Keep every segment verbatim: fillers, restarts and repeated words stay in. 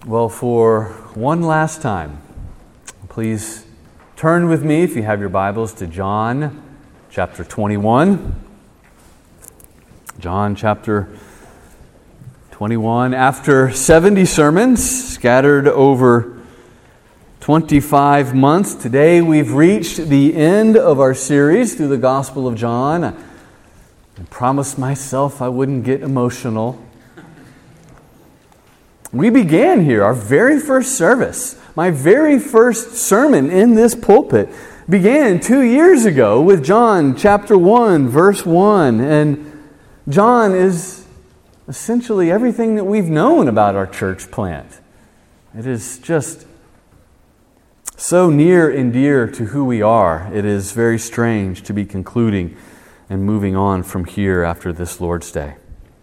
Well, for one last time, please turn with me, if you have your Bibles, to John chapter twenty-one. John chapter twenty-one. After seventy sermons scattered over twenty-five months, today we've reached the end of our series through the Gospel of John. I promised myself I wouldn't get emotional. We began here, our very first service, my very first sermon in this pulpit began two years ago with John chapter one, verse one. And John is essentially everything that we've known about our church plant. It is just so near and dear to who we are. It is very strange to be concluding and moving on from here after this Lord's Day.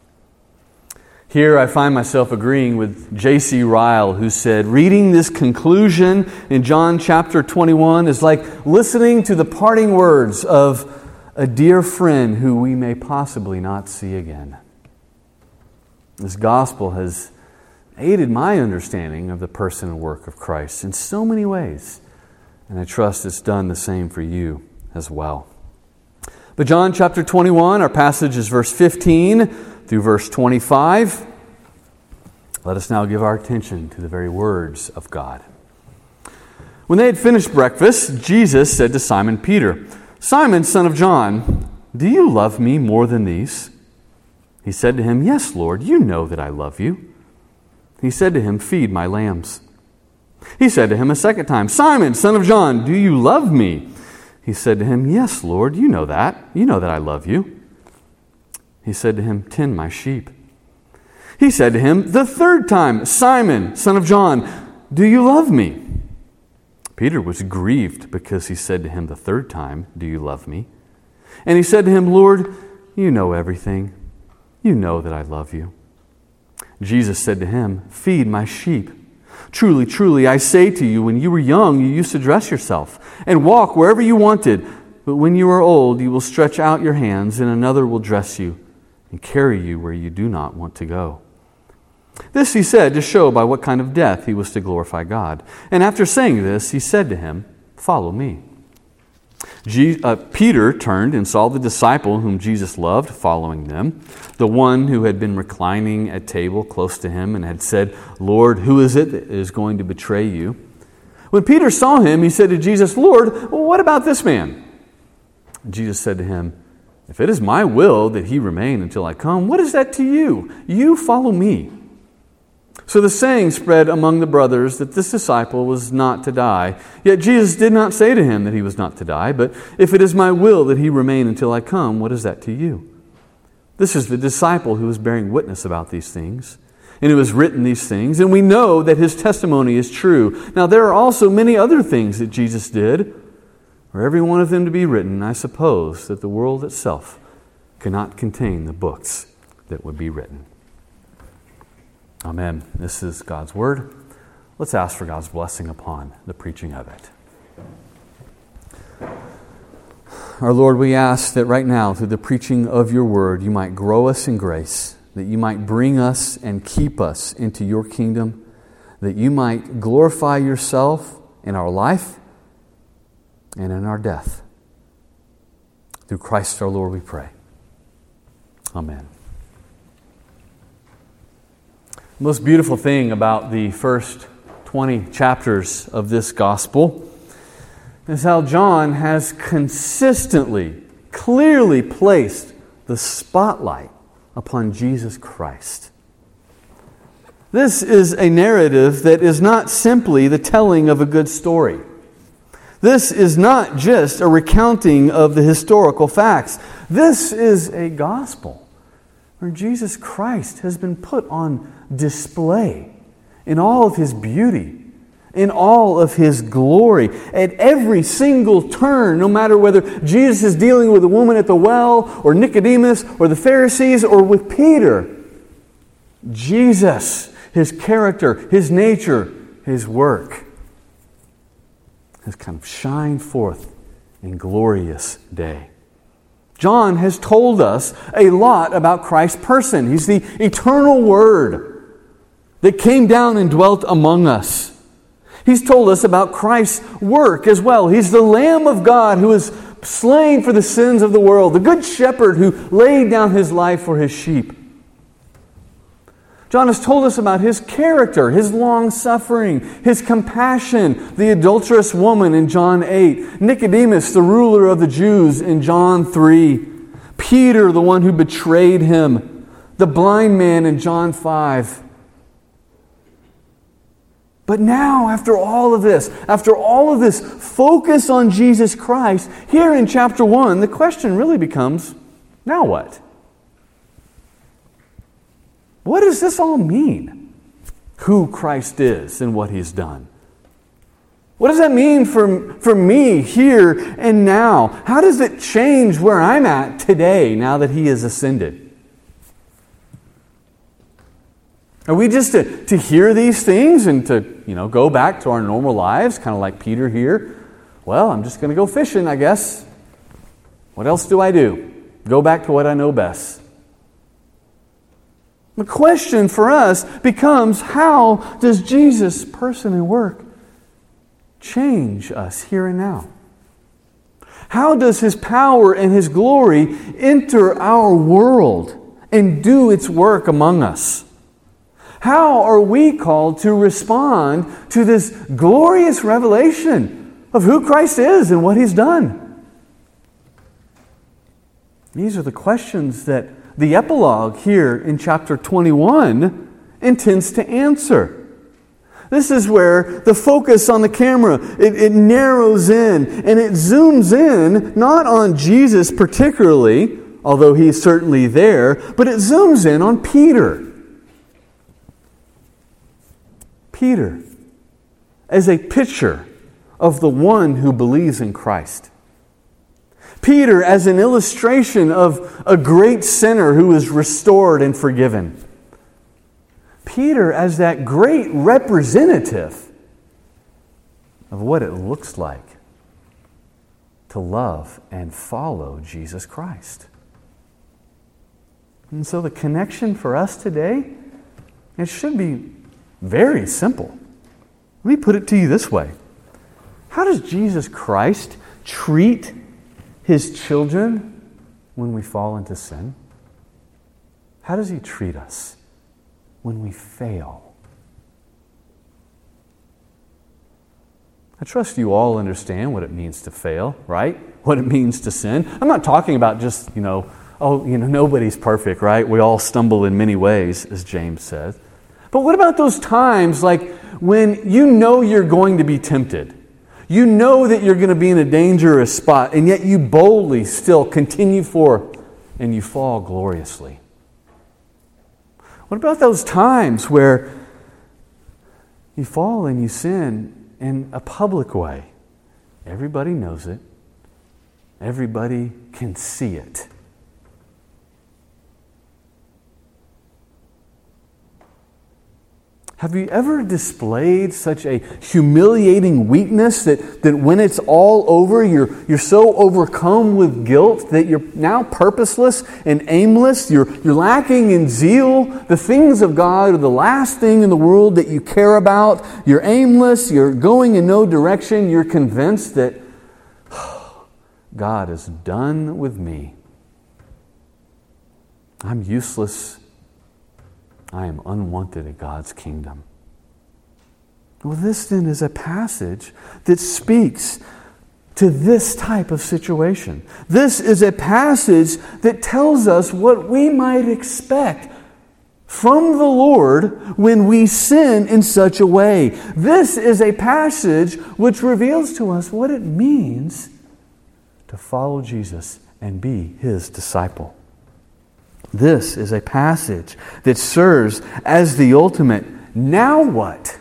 Here I find myself agreeing with J C Ryle, who said, reading this conclusion in John chapter twenty-one is like listening to the parting words of a dear friend who we may possibly not see again. This gospel has aided my understanding of the person and work of Christ in so many ways, and I trust it's done the same for you as well. But John chapter twenty-one, our passage is verse fifteen through verse twenty-five. Let us now give our attention to the very words of God. When they had finished breakfast, Jesus said to Simon Peter, "Simon, son of John, do you love me more than these?" He said to him, "Yes, Lord, you know that I love you." He said to him, "Feed my lambs." He said to him a second time, "Simon, son of John, do you love me?" He said to him, "Yes, Lord, you know that. You know that I love you." He said to him, "Tend my sheep." He said to him the third time, "Simon, son of John, do you love me?" Peter was grieved because he said to him the third time, "Do you love me?" And he said to him, "Lord, you know everything. You know that I love you." Jesus said to him, "Feed my sheep. Truly, truly, I say to you, when you were young, you used to dress yourself and walk wherever you wanted. But when you are old, you will stretch out your hands, and another will dress you and carry you where you do not want to go." This he said to show by what kind of death he was to glorify God. And after saying this, he said to him, "Follow me." Je- uh, Peter turned and saw the disciple whom Jesus loved following them, the one who had been reclining at table close to him and had said, "Lord, who is it that is going to betray you?" When Peter saw him, he said to Jesus, "Lord, what about this man?" Jesus said to him, "If it is my will that he remain until I come, what is that to you? You follow me." So the saying spread among the brothers that this disciple was not to die. Yet Jesus did not say to him that he was not to die, but if it is my will that he remain until I come, what is that to you? This is the disciple who is bearing witness about these things, and who has written these things, and we know that his testimony is true. Now there are also many other things that Jesus did. Were every one of them to be written, I suppose that the world itself cannot contain the books that would be written. Amen. This is God's Word. Let's ask for God's blessing upon the preaching of it. Our Lord, we ask that right now, through the preaching of your Word, you might grow us in grace, that you might bring us and keep us into your kingdom, that you might glorify yourself in our life and in our death. Through Christ our Lord we pray. Amen. The most beautiful thing about the first twenty chapters of this gospel is how John has consistently, clearly placed the spotlight upon Jesus Christ. This is a narrative that is not simply the telling of a good story. This is not just a recounting of the historical facts. This is a gospel where Jesus Christ has been put on display in all of His beauty, in all of His glory. At every single turn, no matter whether Jesus is dealing with a woman at the well, or Nicodemus, or the Pharisees, or with Peter, Jesus, His character, His nature, His work has kind of shined forth in glorious day. John has told us a lot about Christ's person. He's the eternal Word. that came down and dwelt among us. He's told us about Christ's work as well. He's the Lamb of God who is slain for the sins of the world, the Good Shepherd who laid down His life for His sheep. John has told us about His character, His long-suffering, His compassion, the adulterous woman in John eight, Nicodemus, the ruler of the Jews in John three, Peter, the one who betrayed Him, the blind man in John five. But now, after all of this, after all of this focus on Jesus Christ, here in chapter one, the question really becomes, now what? What does this all mean? Who Christ is and what He's done. What does that mean for, for me here and now? How does it change where I'm at today now that He has ascended? Are we just to, to hear these things and to, you know, go back to our normal lives, kind of like Peter here? Well, I'm just going to go fishing, I guess. What else do I do? Go back to what I know best. The question for us becomes, how does Jesus' person and work change us here and now? How does His power and His glory enter our world and do its work among us? How are we called to respond to this glorious revelation of who Christ is and what He's done? These are the questions that the epilogue here in chapter twenty-one intends to answer. This is where the focus on the camera, it, it narrows in and it zooms in, not on Jesus particularly, although He's certainly there, but it zooms in on Peter. Peter, as a picture of the one who believes in Christ. Peter as an illustration of a great sinner who is restored and forgiven. Peter as that great representative of what it looks like to love and follow Jesus Christ. And so the connection for us today, it should be very simple. Let me put it to you this way. How does Jesus Christ treat His children when we fall into sin? How does He treat us when we fail? I trust you all understand what it means to fail, right? What it means to sin. I'm not talking about just, you know, oh, you know, nobody's perfect, right? We all stumble in many ways, as James says. But what about those times like when you know you're going to be tempted? You know that you're going to be in a dangerous spot, and yet you boldly still continue forth and you fall gloriously. What about those times where you fall and you sin in a public way? Everybody knows it. Everybody can see it. Have you ever displayed such a humiliating weakness that, that when it's all over, you're, you're so overcome with guilt that you're now purposeless and aimless? You're, you're lacking in zeal. The things of God are the last thing in the world that you care about. You're aimless. You're going in no direction. You're convinced that oh, God is done with me. I'm useless. I am unwanted in God's kingdom. Well, this then is a passage that speaks to this type of situation. This is a passage that tells us what we might expect from the Lord when we sin in such a way. This is a passage which reveals to us what it means to follow Jesus and be His disciple. This is a passage that serves as the ultimate, now what?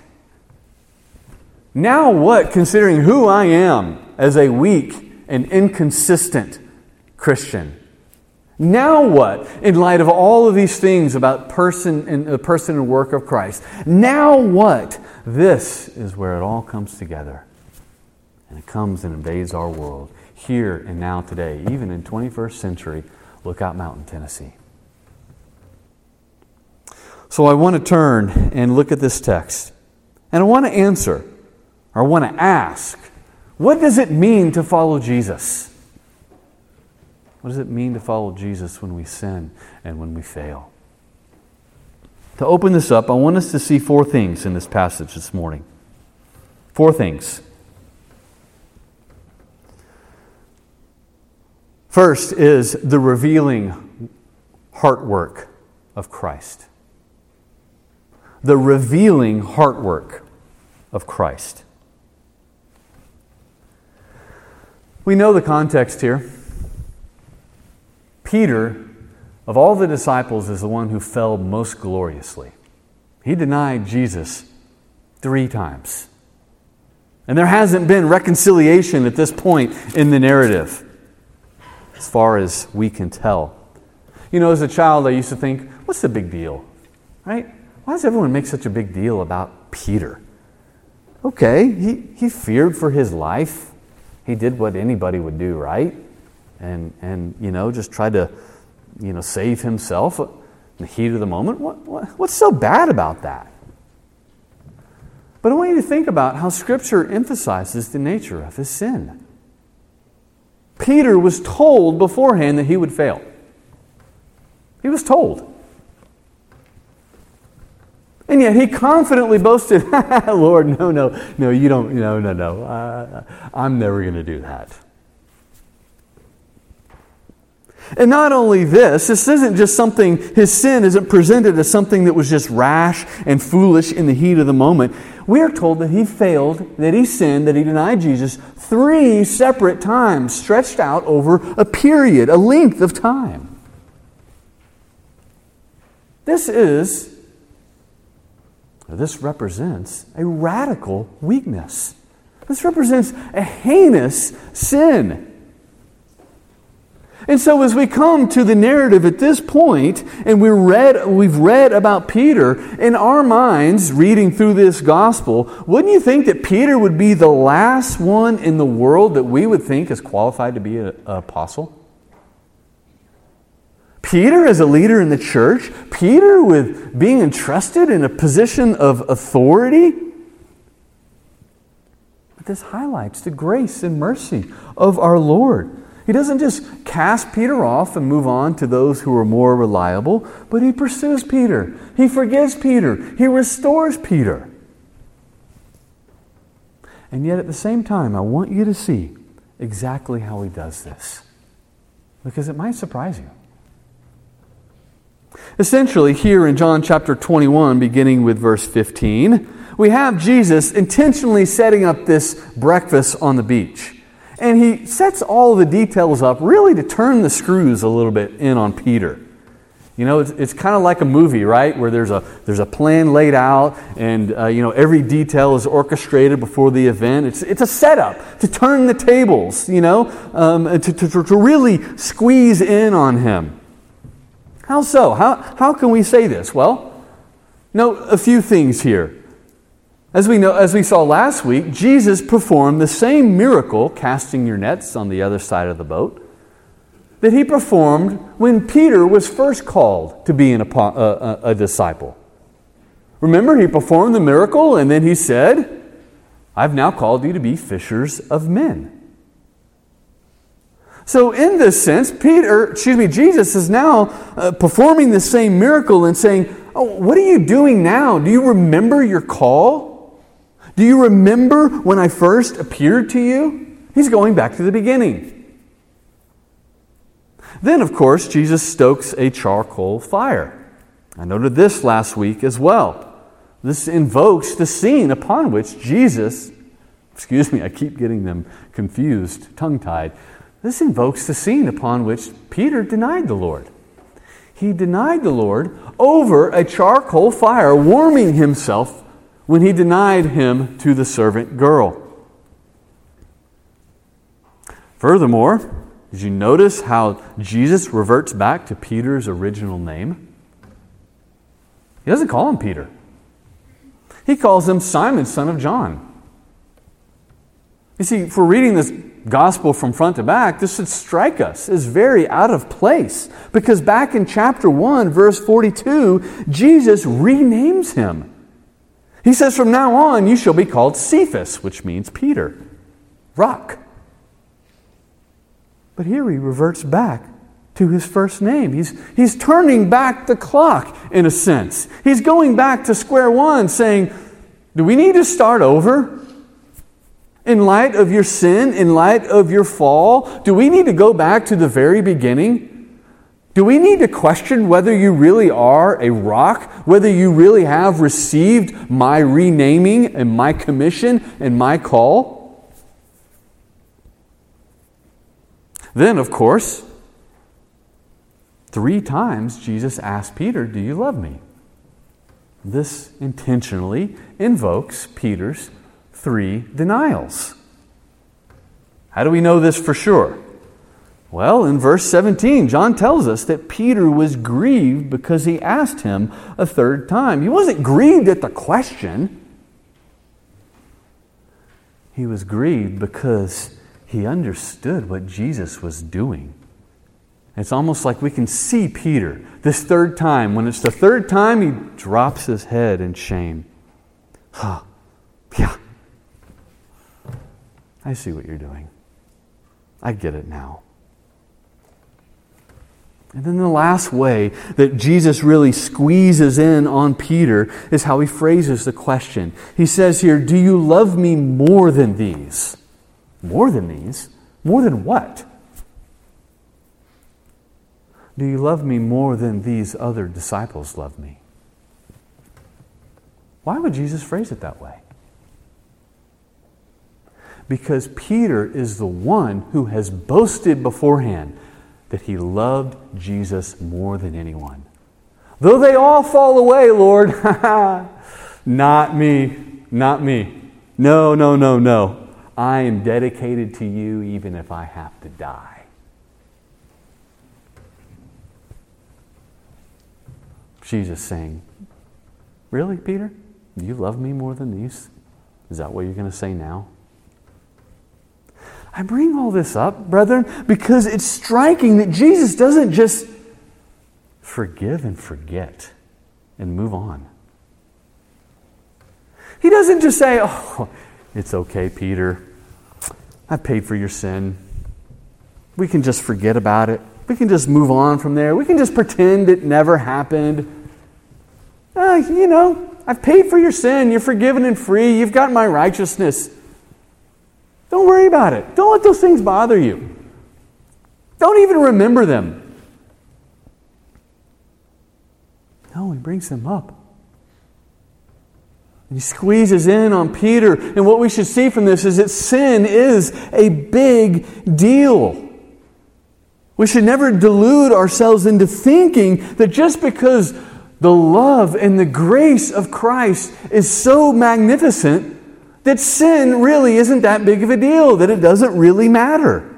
Now what, considering who I am as a weak and inconsistent Christian? Now what, in light of all of these things about person and the person and work of Christ? Now what? This is where it all comes together. And it comes and invades our world, here and now today, even in twenty-first century Lookout Mountain, Tennessee. So I want to turn and look at this text. And I want to answer, or I want to ask, what does it mean to follow Jesus? What does it mean to follow Jesus when we sin and when we fail? To open this up, I want us to see four things in this passage this morning. Four things. First is the revealing heart work of Christ. The revealing heart work of Christ. We know the context here. Peter, of all the disciples, is the one who fell most gloriously. He denied Jesus three times. And there hasn't been reconciliation at this point in the narrative, as far as we can tell. You know, as a child, I used to think, what's the big deal? Right? Why does everyone make such a big deal about Peter? Okay, he, he feared for his life. He did what anybody would do, right? And, and you know, just tried to, you know, save himself in the heat of the moment. What, what, what's so bad about that? But I want you to think about how Scripture emphasizes the nature of his sin. Peter was told beforehand that he would fail. He was told. And yet he confidently boasted, Lord, no, no, no, you don't, no, no, no. Uh, I'm never going to do that. And not only this, this isn't just something, his sin isn't presented as something that was just rash and foolish in the heat of the moment. We are told that he failed, that he sinned, that he denied Jesus three separate times, stretched out over a period, a length of time. This is, or this represents a radical weakness. This represents a heinous sin. And so as we come to the narrative at this point, and we read, we've read about Peter, in our minds, reading through this gospel, wouldn't you think that Peter would be the last one in the world that we would think is qualified to be an apostle? Peter as a leader in the church? Peter with being entrusted in a position of authority? But this highlights the grace and mercy of our Lord. He doesn't just cast Peter off and move on to those who are more reliable, but he pursues Peter. He forgives Peter. He restores Peter. And yet at the same time, I want you to see exactly how he does this, because it might surprise you. Essentially, here in John chapter twenty-one, beginning with verse fifteen, we have Jesus intentionally setting up this breakfast on the beach. And he sets all the details up really to turn the screws a little bit in on Peter. You know, it's, it's kind of like a movie, right? Where there's a there's a plan laid out, and uh, you know every detail is orchestrated before the event. It's it's a setup to turn the tables, you know, um, to, to to really squeeze in on him. How so? How how can we say this? Well, note a few things here. As we know, as we saw last week, Jesus performed the same miracle, casting your nets on the other side of the boat, that he performed when Peter was first called to be an, a, a, a disciple. Remember, he performed the miracle, and then he said, "I've now called you to be fishers of men." So, in this sense, Peter, excuse me, Jesus is now uh, performing the same miracle and saying, "Oh, what are you doing now? Do you remember your call? Do you remember when I first appeared to you?" He's going back to the beginning. Then, of course, Jesus stokes a charcoal fire. I noted this last week as well. This invokes the scene upon which Jesus, excuse me, I keep getting them confused, tongue-tied. This invokes the scene upon which Peter denied the Lord. He denied the Lord over a charcoal fire, warming himself when he denied him to the servant girl. Furthermore, did you notice how Jesus reverts back to Peter's original name? He doesn't call him Peter. He calls him Simon, son of John. You see, if we're reading this gospel from front to back, this should strike us as very out of place. Because back in chapter one, verse forty-two, Jesus renames him. He says, from now on, you shall be called Cephas, which means Peter, rock. But here he reverts back to his first name. He's, he's turning back the clock, in a sense. He's going back to square one, saying, do we need to start over? In light of your sin, in light of your fall, do we need to go back to the very beginning? Do we need to question whether you really are a rock, whether you really have received my renaming and my commission and my call? Then, of course, three times Jesus asked Peter, do you love me? This intentionally invokes Peter's three denials. How do we know this for sure? Well, in verse seventeen, John tells us that Peter was grieved because he asked him a third time. He wasn't grieved at the question. He was grieved because he understood what Jesus was doing. It's almost like we can see Peter this third time. When it's the third time, he drops his head in shame. Huh. Yeah. I see what you're doing. I get it now. And then the last way that Jesus really squeezes in on Peter is how he phrases the question. He says here, do you love me more than these? More than these? More than what? Do you love me more than these other disciples love me? Why would Jesus phrase it that way? Because Peter is the one who has boasted beforehand that he loved Jesus more than anyone. Though they all fall away, Lord, not me, not me. No, no, no, no. I am dedicated to you even if I have to die. Jesus saying, really, Peter? Do you love me more than these? Is that what you're going to say now? I bring all this up, brethren, because it's striking that Jesus doesn't just forgive and forget and move on. He doesn't just say, oh, it's okay, Peter. I paid for your sin. We can just forget about it. We can just move on from there. We can just pretend it never happened. Uh, you know, I've paid for your sin. You're forgiven and free. You've got my righteousness. Don't worry about it. Don't let those things bother you. Don't even remember them. No, he brings them up. He squeezes in on Peter. And what we should see from this is that sin is a big deal. We should never delude ourselves into thinking that just because the love and the grace of Christ is so magnificent, that sin really isn't that big of a deal, that it doesn't really matter.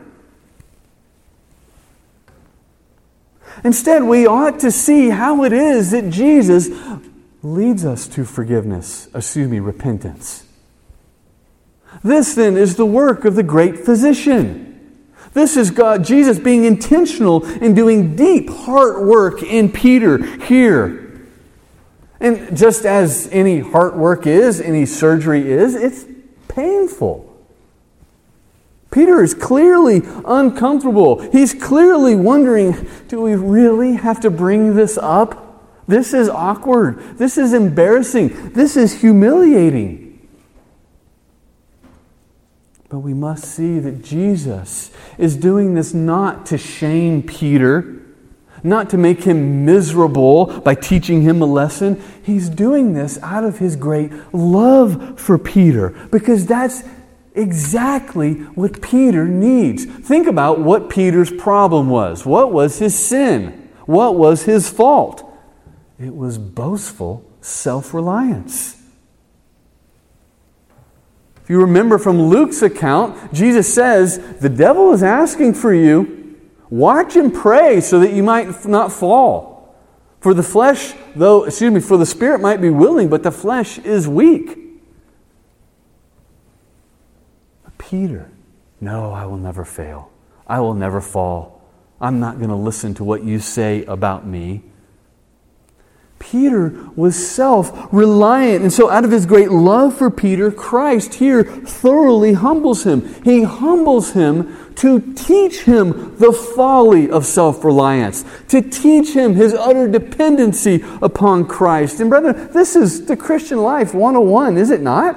Instead, we ought to see how it is that Jesus leads us to forgiveness, excuse me, repentance. This then is the work of the great physician. This is God, Jesus being intentional in doing deep heart work in Peter here. And just as any heart work is, any surgery is, it's painful. Peter is clearly uncomfortable. He's clearly wondering, do we really have to bring this up? This is awkward. This is embarrassing. This is humiliating. But we must see that Jesus is doing this not to shame Peter, not to make him miserable by teaching him a lesson. He's doing this out of his great love for Peter, because that's exactly what Peter needs. Think about what Peter's problem was. What was his sin? What was his fault? It was boastful self-reliance. If you remember from Luke's account, Jesus says, the devil is asking for you. Watch and pray so that you might not fall. For the flesh, though, excuse me, for the spirit might be willing, but the flesh is weak. But Peter No, I will never fail. I will never fall. I'm not going to listen to what you say about me. Peter was self-reliant. And so out of his great love for Peter, Christ here thoroughly humbles him. He humbles him to teach him the folly of self-reliance, to teach him his utter dependency upon Christ. And brethren, this is the Christian life one oh one, is it not?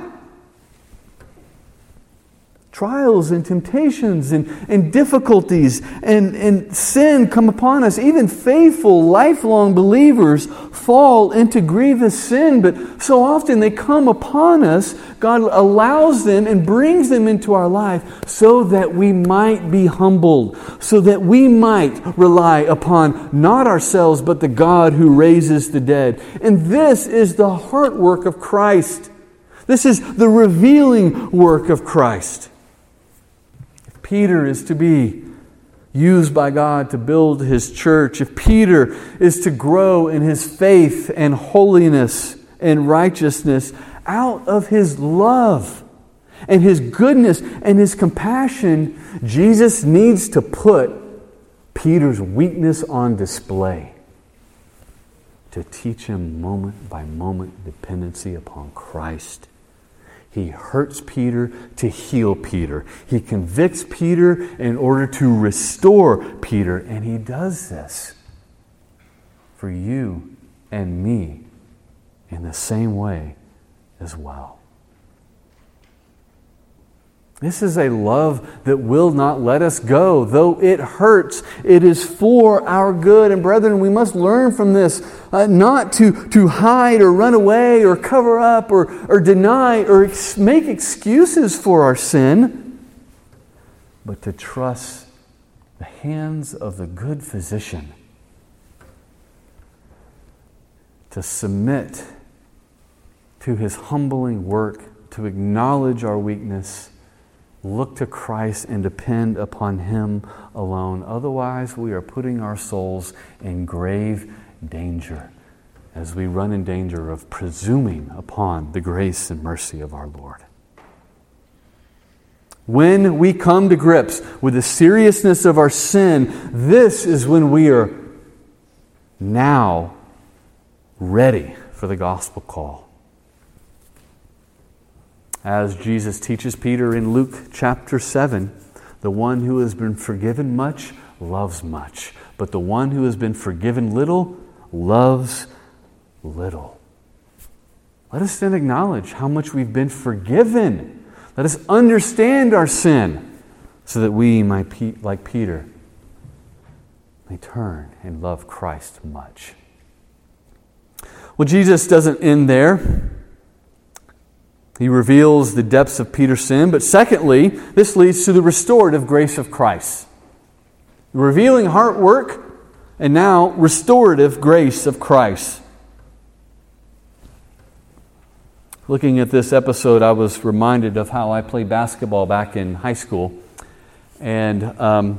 Trials and temptations and, and difficulties and, and sin come upon us. Even faithful, lifelong believers fall into grievous sin, but so often they come upon us. God allows them and brings them into our life so that we might be humbled, so that we might rely upon not ourselves but the God who raises the dead. And this is the heart work of Christ. This is the revealing work of Christ. Peter is to be used by God to build His church, if Peter is to grow in his faith and holiness and righteousness out of his love and his goodness and his compassion, Jesus needs to put Peter's weakness on display to teach him moment by moment dependency upon Christ. He hurts Peter to heal Peter. He convicts Peter in order to restore Peter. And He does this for you and me in the same way as well. This is a love that will not let us go. Though it hurts, it is for our good. And brethren, we must learn from this uh, not to, to hide or run away or cover up or, or deny or ex- make excuses for our sin, but to trust the hands of the good physician, to submit to His humbling work, to acknowledge our weakness, look to Christ and depend upon Him alone. Otherwise, we are putting our souls in grave danger as we run in danger of presuming upon the grace and mercy of our Lord. When we come to grips with the seriousness of our sin, this is when we are now ready for the gospel call. As Jesus teaches Peter in Luke chapter seven, the one who has been forgiven much loves much, but the one who has been forgiven little loves little. Let us then acknowledge how much we've been forgiven. Let us understand our sin so that we might, like Peter, may turn and love Christ much. Well, Jesus doesn't end there. He reveals the depths of Peter's sin. But secondly, this leads to the restorative grace of Christ. Revealing heart work, and now restorative grace of Christ. Looking at this episode, I was reminded of how I played basketball back in high school. And um,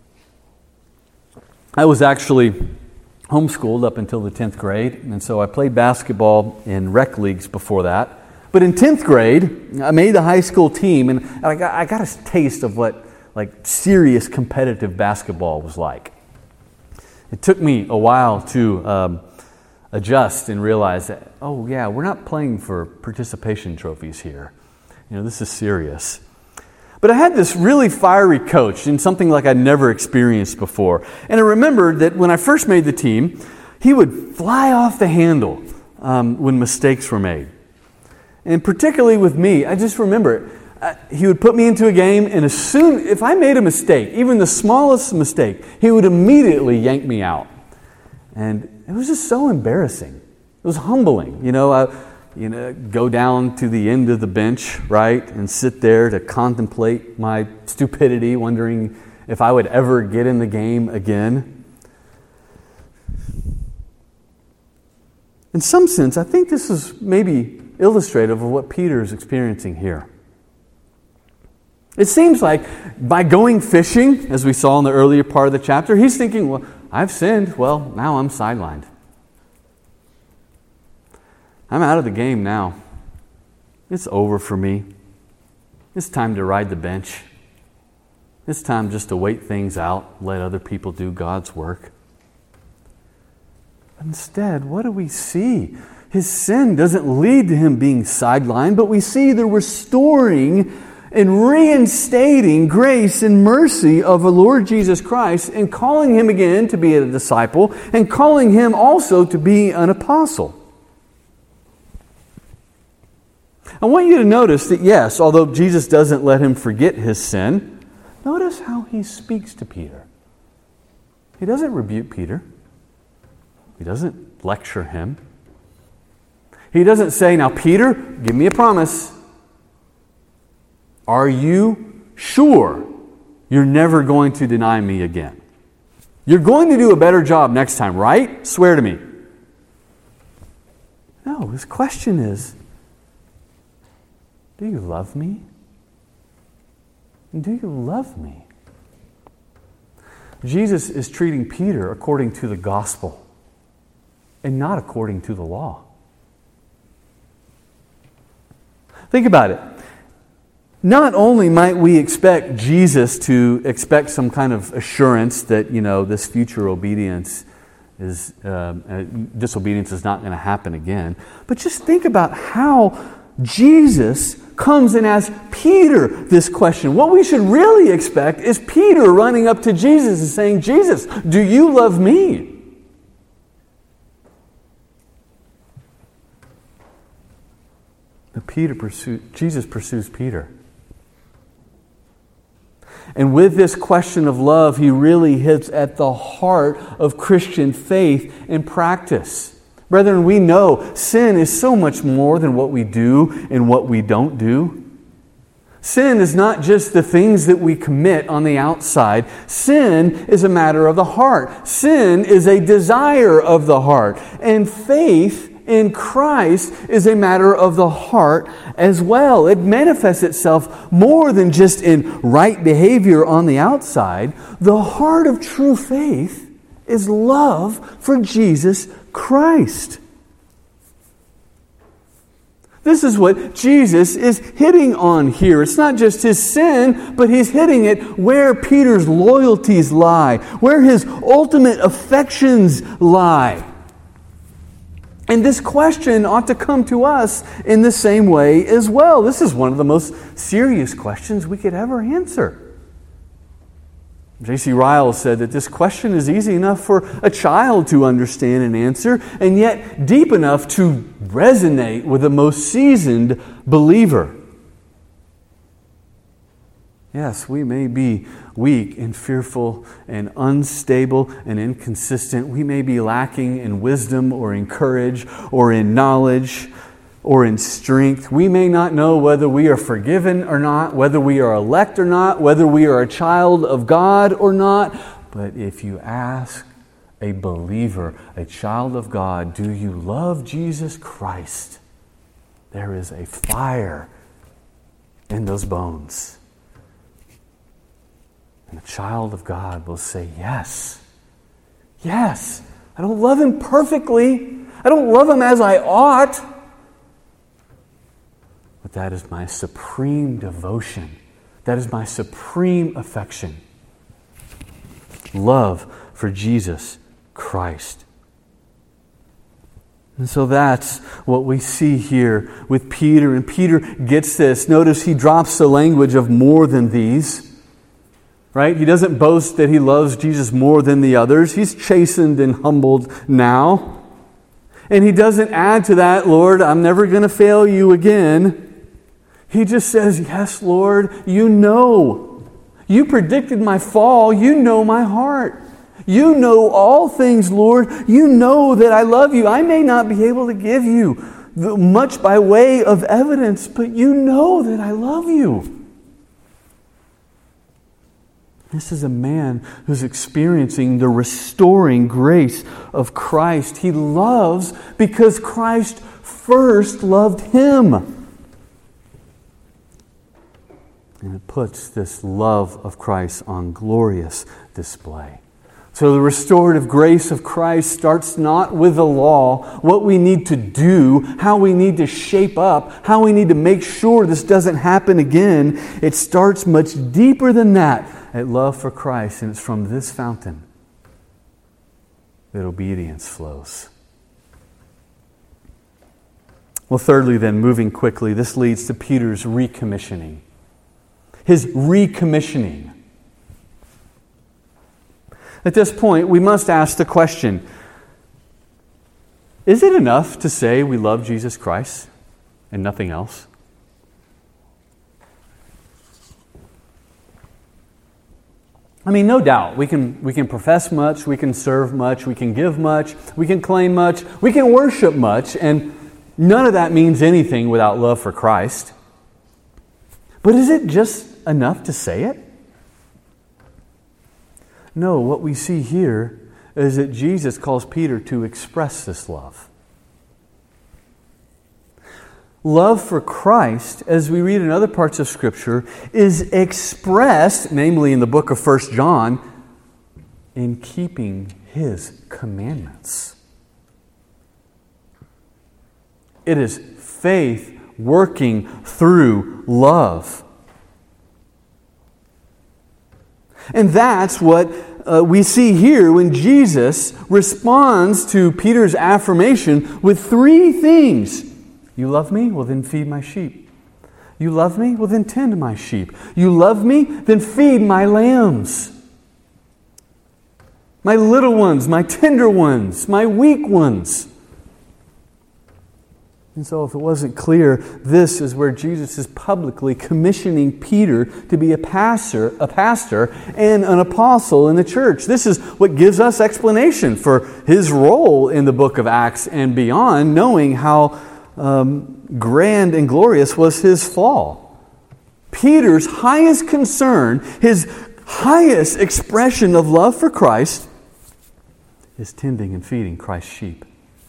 I was actually homeschooled up until the tenth grade. And so I played basketball in rec leagues before that. But in tenth grade, I made the high school team, and I got, I got a taste of what like serious competitive basketball was like. It took me a while to um, adjust and realize that, oh yeah, we're not playing for participation trophies here. You know, this is serious. But I had this really fiery coach in something like I'd never experienced before. And I remembered that when I first made the team, he would fly off the handle um, when mistakes were made. And particularly with me, I just remember uh, he would put me into a game, and as soon, if I made a mistake, even the smallest mistake, he would immediately yank me out. And it was just so embarrassing. It was humbling. You know, I, you know, go down to the end of the bench, right, and sit there to contemplate my stupidity, wondering if I would ever get in the game again. In some sense, I think this is maybe illustrative of what Peter is experiencing here. It seems like by going fishing, as we saw in the earlier part of the chapter, he's thinking, well, I've sinned. Well, now I'm sidelined. I'm out of the game now. It's over for me. It's time to ride the bench. It's time just to wait things out, let other people do God's work. Instead, what do we see? His sin doesn't lead to him being sidelined, but we see the restoring and reinstating grace and mercy of the Lord Jesus Christ and calling him again to be a disciple and calling him also to be an apostle. I want you to notice that, yes, although Jesus doesn't let him forget his sin, notice how he speaks to Peter. He doesn't rebuke Peter. He doesn't lecture him. He doesn't say, now, Peter, give me a promise. Are you sure you're never going to deny me again? You're going to do a better job next time, right? Swear to me. No, his question is, do you love me? Do you love me? Jesus is treating Peter according to the gospel and not according to the law. Think about it. Not only might we expect Jesus to expect some kind of assurance that, you know, this future obedience is, uh, uh, disobedience is not going to happen again, but just think about how Jesus comes and asks Peter this question. What we should really expect is Peter running up to Jesus and saying, Jesus, do you love me? But Peter pursues, Jesus pursues Peter. And with this question of love, he really hits at the heart of Christian faith and practice. Brethren, we know sin is so much more than what we do and what we don't do. Sin is not just the things that we commit on the outside. Sin is a matter of the heart. Sin is a desire of the heart. And faith in Christ is a matter of the heart as well. It manifests itself more than just in right behavior on the outside. The heart of true faith is love for Jesus Christ. This is what Jesus is hitting on here. It's not just his sin, but he's hitting it where Peter's loyalties lie, where his ultimate affections lie. And this question ought to come to us in the same way as well. This is one of the most serious questions we could ever answer. J C Ryle said that this question is easy enough for a child to understand and answer, and yet deep enough to resonate with the most seasoned believer. Yes, we may be weak and fearful and unstable and inconsistent. We may be lacking in wisdom or in courage or in knowledge or in strength. We may not know whether we are forgiven or not, whether we are elect or not, whether we are a child of God or not. But if you ask a believer, a child of God, do you love Jesus Christ? There is a fire in those bones. And the child of God will say, yes, yes. I don't love him perfectly. I don't love him as I ought. But that is my supreme devotion. That is my supreme affection. Love for Jesus Christ. And so that's what we see here with Peter. And Peter gets this. Notice he drops the language of more than these. Right? He doesn't boast that he loves Jesus more than the others. He's chastened and humbled now. And he doesn't add to that, Lord, I'm never going to fail you again. He just says, yes, Lord, you know. You predicted my fall. You know my heart. You know all things, Lord. You know that I love you. I may not be able to give you much by way of evidence, but you know that I love you. This is a man who's experiencing the restoring grace of Christ. He loves because Christ first loved him. And it puts this love of Christ on glorious display. So the restorative grace of Christ starts not with the law, what we need to do, how we need to shape up, how we need to make sure this doesn't happen again. It starts much deeper than that at love for Christ, and it's from this fountain that obedience flows. Well, thirdly then, moving quickly, this leads to Peter's recommissioning. His recommissioning. At this point, we must ask the question, is it enough to say we love Jesus Christ and nothing else? I mean, no doubt, we can, we can profess much, we can serve much, we can give much, we can claim much, we can worship much, and none of that means anything without love for Christ. But is it just enough to say it? No, what we see here is that Jesus calls Peter to express this love. Love for Christ, as we read in other parts of Scripture, is expressed, namely in the book of First John, in keeping His commandments. It is faith working through love. And that's what uh, we see here when Jesus responds to Peter's affirmation with three things. You love me? Well, then feed my sheep. You love me? Well, then tend my sheep. You love me? Then feed my lambs. My little ones, my tender ones, my weak ones. And so if it wasn't clear, this is where Jesus is publicly commissioning Peter to be a pastor, a pastor and an apostle in the church. This is what gives us explanation for his role in the book of Acts and beyond, knowing how um, grand and glorious was his fall. Peter's highest concern, his highest expression of love for Christ, is tending and feeding Christ's sheep.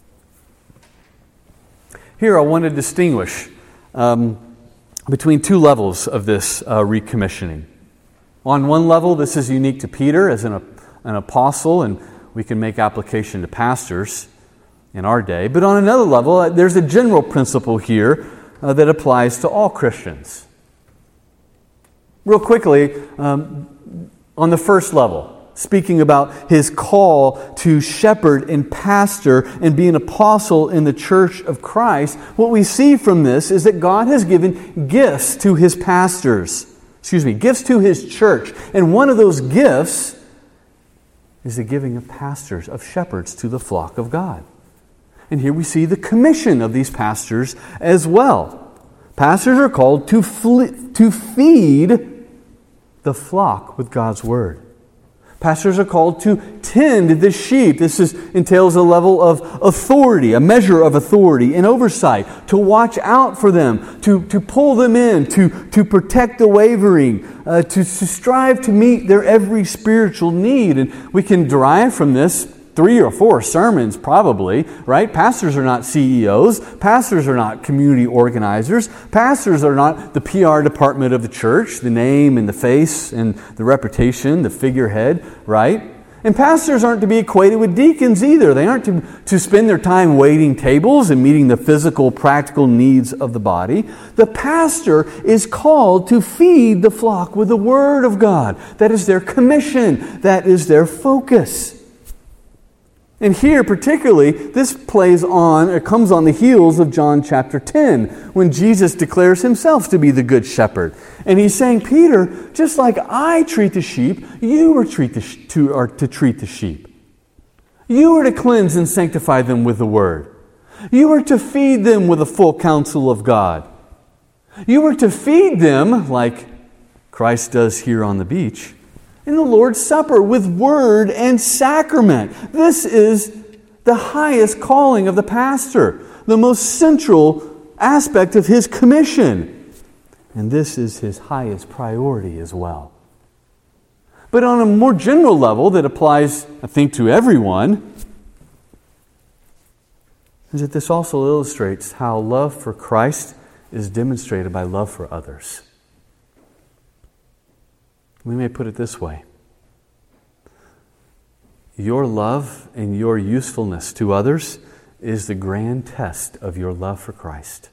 Here I want to distinguish um, between two levels of this uh, recommissioning. On one level, this is unique to Peter as an, an apostle, and we can make application to pastors in our day. But on another level, uh, there's a general principle here uh, that applies to all Christians. Real quickly, um, on the first level, speaking about his call to shepherd and pastor and be an apostle in the church of Christ, what we see from this is that God has given gifts to his pastors. Excuse me, gifts to his church. And one of those gifts is the giving of pastors, of shepherds to the flock of God. And here we see the commission of these pastors as well. Pastors are called to, fle- to feed the flock with God's word. Pastors are called to tend the sheep. This is, entails a level of authority, a measure of authority and oversight, to watch out for them, to, to pull them in, to, to protect the wavering, uh, to, to strive to meet their every spiritual need. And we can derive from this three or four sermons probably, right? Pastors are not C E Os. Pastors are not community organizers. Pastors are not the P R department of the church, the name and the face and the reputation, the figurehead, right? And pastors aren't to be equated with deacons either. They aren't to, to spend their time waiting tables and meeting the physical, practical needs of the body. The pastor is called to feed the flock with the Word of God. That is their commission. That is their focus. And here particularly, this plays on, or comes on the heels of John chapter ten, when Jesus declares himself to be the good shepherd. And he's saying, Peter, just like I treat the sheep, you are, treat the sh- to, are to treat the sheep. You are to cleanse and sanctify them with the word. You are to feed them with the full counsel of God. You are to feed them, like Christ does here on the beach, in the Lord's Supper with word and sacrament. This is the highest calling of the pastor, the most central aspect of his commission. And this is his highest priority as well. But on a more general level that applies, I think, to everyone, is that this also illustrates how love for Christ is demonstrated by love for others. We may put it this way. your love and your usefulness to others is the grand test of your love for Christ.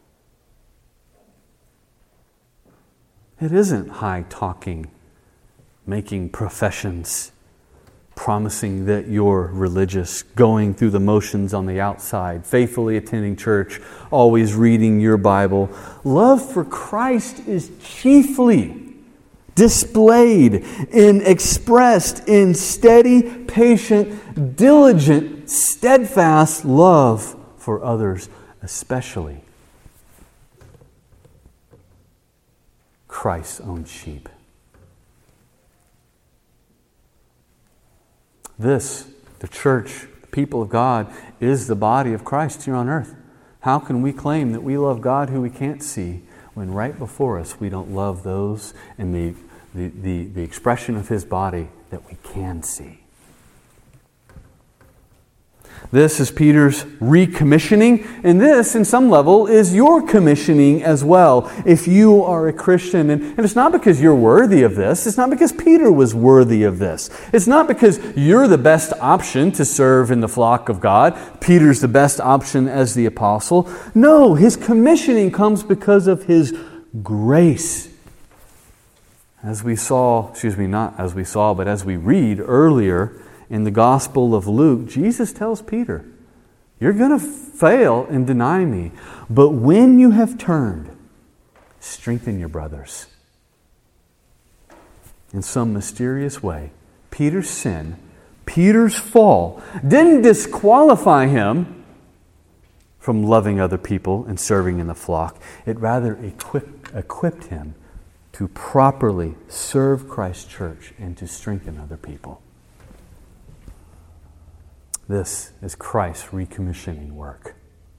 It isn't high talking, making professions, promising that you're religious, going through the motions on the outside, faithfully attending church, always reading your Bible. Love for Christ is chiefly displayed and expressed in steady, patient, diligent, steadfast love for others, especially Christ's own sheep. This, the church, the people of God, is the body of Christ here on earth. How can we claim that we love God who we can't see when right before us we don't love those in the, the, the, the expression of His body that we can see? This is Peter's recommissioning, and this, in some level, is your commissioning as well, if you are a Christian. And, and it's not because you're worthy of this. It's not because Peter was worthy of this. It's not because you're the best option to serve in the flock of God. Peter's the best option as the apostle. No, his commissioning comes because of His grace. As we saw, excuse me, not as we saw, but as we read earlier, in the Gospel of Luke, Jesus tells Peter, you're going to fail and deny me. But when you have turned, strengthen your brothers. In some mysterious way, Peter's sin, Peter's fall, didn't disqualify him from loving other people and serving in the flock. It rather equipped, equipped him to properly serve Christ's church and to strengthen other people. This is Christ's recommissioning work.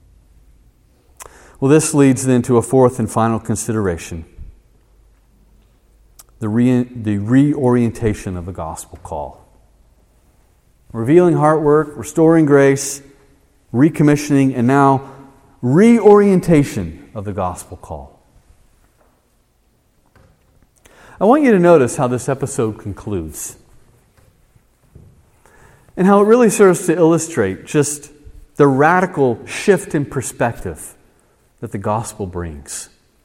Well, this leads then to a fourth and final consideration. The, re- the reorientation of the gospel call. Revealing heart work, restoring grace, recommissioning, and now reorientation of the gospel call. I want you to notice how this episode concludes. And how it really serves to illustrate just the radical shift in perspective that the gospel brings.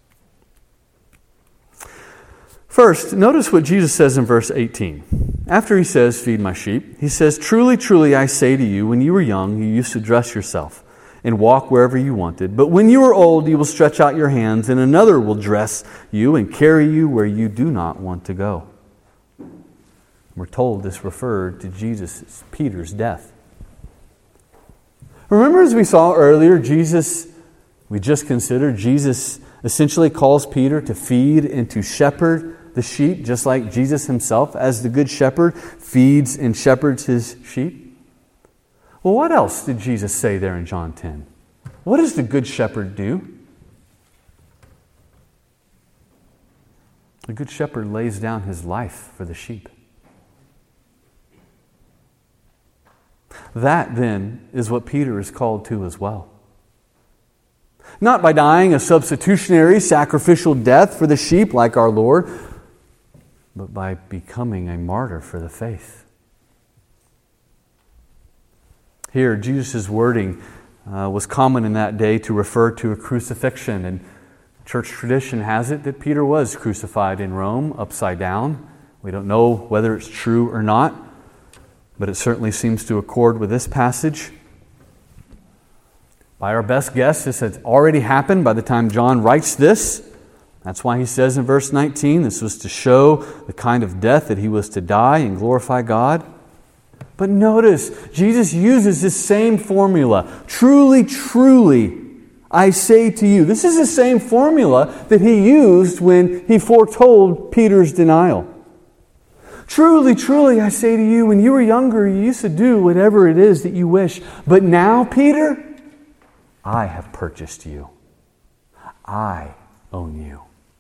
First, notice what Jesus says in verse eighteen. After He says, feed my sheep, He says, truly, truly, I say to you, when you were young, you used to dress yourself and walk wherever you wanted. But when you are old, you will stretch out your hands, and another will dress you and carry you where you do not want to go. We're told this referred to Jesus, Peter's death. Remember, as we saw earlier, Jesus, we just considered, Jesus essentially calls Peter to feed and to shepherd the sheep, just like Jesus Himself, as the good shepherd, feeds and shepherds His sheep. Well, what else did Jesus say there in John ten? What does the good shepherd do? The good shepherd lays down his life for the sheep. That, then, is what Peter is called to as well. Not by dying a substitutionary, sacrificial death for the sheep like our Lord, but by becoming a martyr for the faith. Here, Jesus' wording uh, was common in that day to refer to a crucifixion, and church tradition has it that Peter was crucified in Rome, upside down. We don't know whether it's true or not, but it certainly seems to accord with this passage. By our best guess, this had already happened by the time John writes this. That's why he says in verse nineteen, this was to show the kind of death that He was to die and glorify God. But notice, Jesus uses this same formula. Truly, truly, I say to you. This is the same formula that He used when He foretold Peter's denial. Truly, truly, I say to you, when you were younger, you used to do whatever it is that you wish. But now, Peter, I have purchased you. I own you.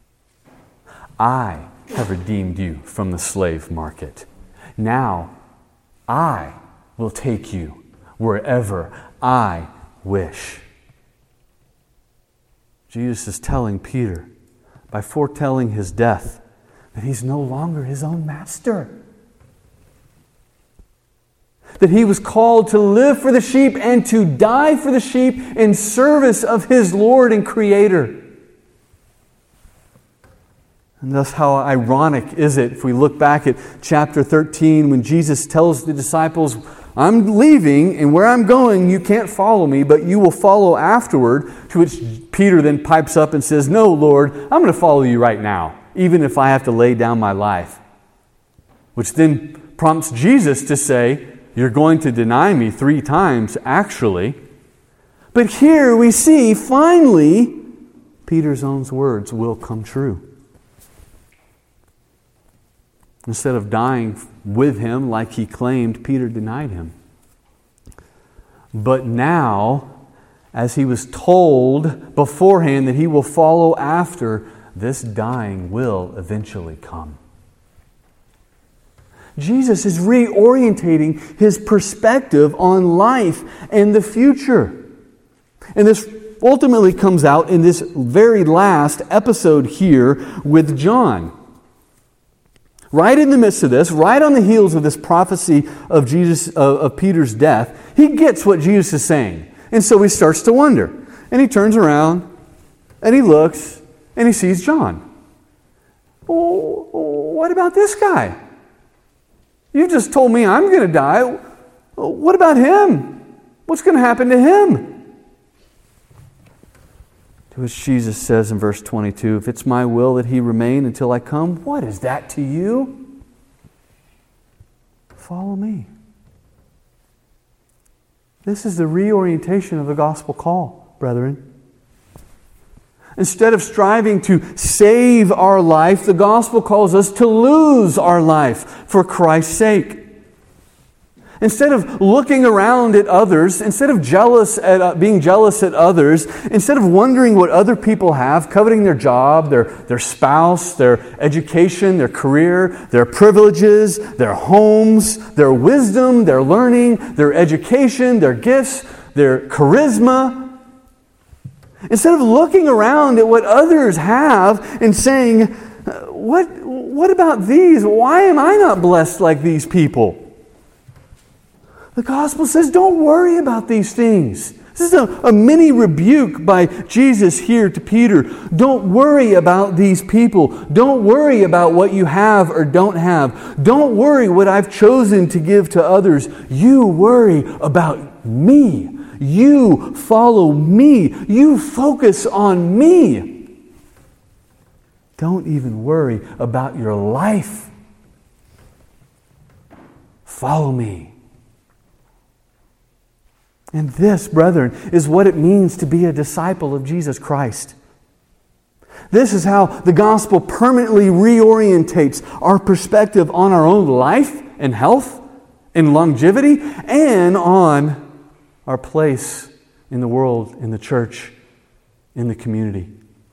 I have redeemed you from the slave market. Now, I will take you wherever I wish. Jesus is telling Peter, by foretelling his death, that he's no longer his own master. that he was called to live for the sheep and to die for the sheep in service of his Lord and Creator. And thus, how ironic is it if we look back at chapter thirteen when Jesus tells the disciples, I'm leaving, and where I'm going, you can't follow me, but you will follow afterward. To which Peter then pipes up and says, no, Lord, I'm going to follow you right now, even if I have to lay down my life. Which then prompts Jesus to say, you're going to deny me three times, actually. But here we see, finally, Peter's own words will come true. Instead of dying with him like he claimed, Peter denied him. But now, as he was told beforehand that he will follow after, this dying will eventually come. Jesus is reorientating his perspective on life and the future. And this ultimately comes out in this very last episode here with John. Right in the midst of this, right on the heels of this prophecy of Jesus of, of Peter's death, he gets what Jesus is saying. And so he starts to wonder. And he turns around, and he looks, and he sees John. Oh, what about this guy? You just told me I'm going to die. What about him? What's going to happen to him? To which Jesus says in verse twenty-two, if it's my will that he remain until I come, what is that to you? Follow me. This is the reorientation of the gospel call, brethren. Instead of striving to save our life, the gospel calls us to lose our life for Christ's sake. Instead of looking around at others, instead of jealous at uh, being jealous at others, instead of wondering what other people have, coveting their job, their, their spouse, their education, their career, their privileges, their homes, their wisdom, their learning, their education, their gifts, their charisma, instead of looking around at what others have and saying, what, what about these? Why am I not blessed like these people? The gospel says, don't worry about these things. This is a, a mini rebuke by Jesus here to Peter. Don't worry about these people. Don't worry about what you have or don't have. Don't worry what I've chosen to give to others. You worry about me. You follow me. You focus on me. Don't even worry about your life. Follow me. And this, brethren, is what it means to be a disciple of Jesus Christ. This is how the gospel permanently reorientates our perspective on our own life and health and longevity and on our place in the world, in the church, in the community.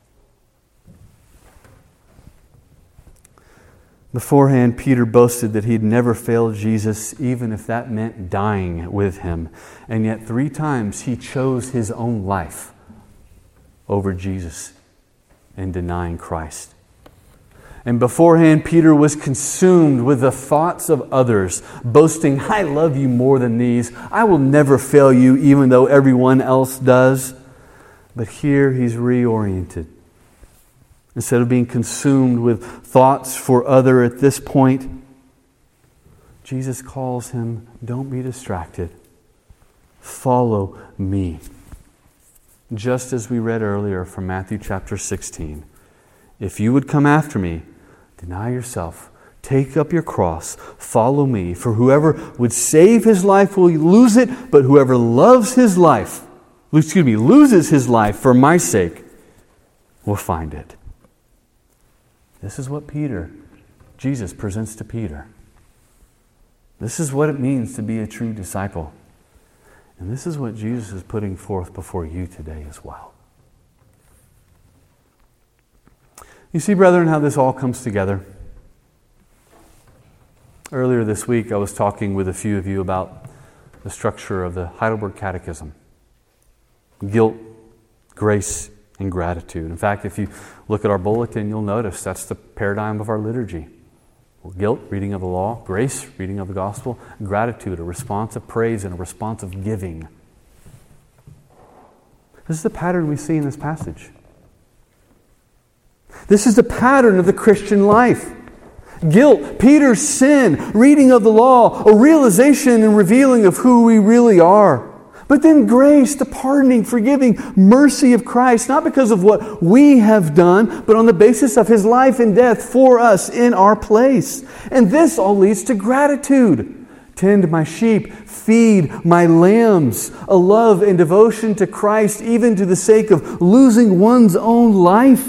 Beforehand, Peter boasted that he'd never failed Jesus, even if that meant dying with him. And yet three times he chose his own life over Jesus in denying Christ. And beforehand, Peter was consumed with the thoughts of others, boasting, I love you more than these. I will never fail you, even though everyone else does. But here he's reoriented. Instead of being consumed with thoughts for other at this point, Jesus calls him, don't be distracted. Follow me. Just as we read earlier from Matthew chapter sixteen. If you would come after me, deny yourself, take up your cross, follow me. For whoever would save his life will lose it, but whoever loves his life, excuse me, loses his life for my sake will find it. This is what Peter, Jesus presents to Peter. This is what it means to be a true disciple. And this is what Jesus is putting forth before you today as well. You see, brethren, how this all comes together. Earlier this week, I was talking with a few of you about the structure of the Heidelberg Catechism. Guilt, grace, and gratitude. In fact, if you look at our bulletin, you'll notice that's the paradigm of our liturgy. Well, guilt, reading of the law. Grace, reading of the gospel. Gratitude, a response of praise and a response of giving. This is the pattern we see in this passage. This is the pattern of the Christian life. Guilt, Peter's sin, reading of the law, a realization and revealing of who we really are. But then grace, the pardoning, forgiving mercy of Christ, not because of what we have done, but on the basis of His life and death for us in our place. And this all leads to gratitude. Tend my sheep, feed my lambs, a love and devotion to Christ, even to the sake of losing one's own life.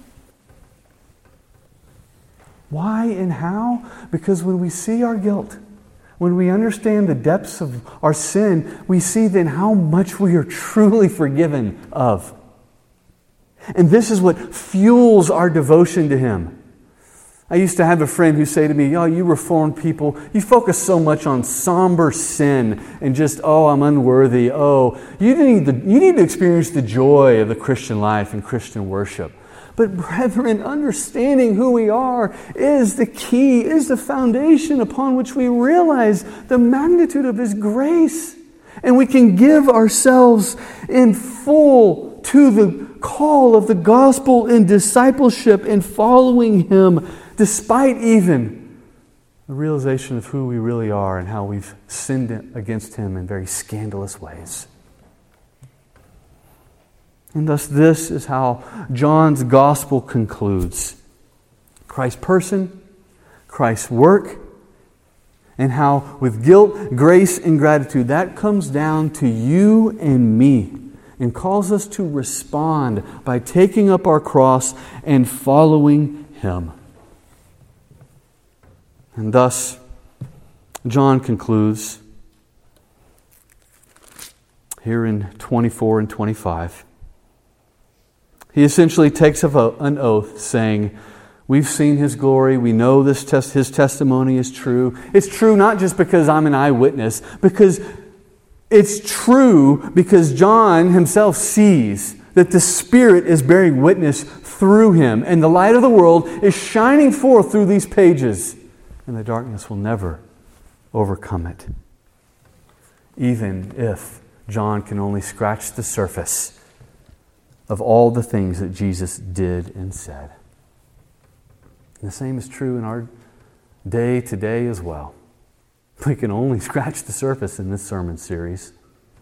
Why and how? Because when we see our guilt, when we understand the depths of our sin, we see then how much we are truly forgiven of. And this is what fuels our devotion to Him. I used to have a friend who say to me, "Oh, you Reformed people, you focus so much on somber sin and just, oh, I'm unworthy. Oh, you need, the, you need to experience the joy of the Christian life and Christian worship." But brethren, understanding who we are is the key, is the foundation upon which we realize the magnitude of His grace. And we can give ourselves in full to the call of the gospel in discipleship and following Him, despite even the realization of who we really are and how we've sinned against Him in very scandalous ways. And thus this is how John's gospel concludes. Christ's person, Christ's work, and how with guilt, grace, and gratitude, that comes down to you and me and calls us to respond by taking up our cross and following Him. And thus, John concludes here in twenty-four and twenty-five. He essentially takes up an oath saying, we've seen His glory, we know this test, His testimony is true. It's true not just because I'm an eyewitness, because it's true because John himself sees that the Spirit is bearing witness through him, and the light of the world is shining forth through these pages, and the darkness will never overcome it. Even if John can only scratch the surface of all the things that Jesus did and said. And the same is true in our day today as well. We can only scratch the surface in this sermon series.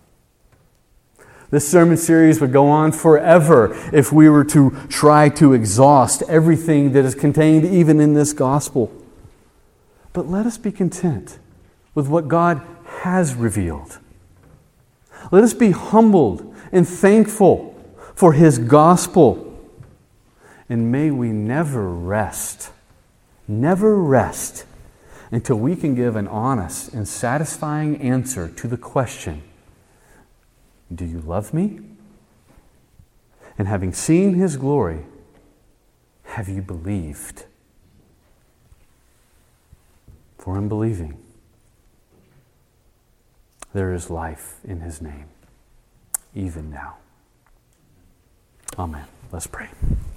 This sermon series would go on forever if we were to try to exhaust everything that is contained even in this gospel. But let us be content with what God has revealed. Let us be humbled and thankful for His gospel. And may we never rest, never rest until we can give an honest and satisfying answer to the question, do you love me? And having seen His glory, have you believed? For in believing, there is life in His name, even now. Amen. Let's pray.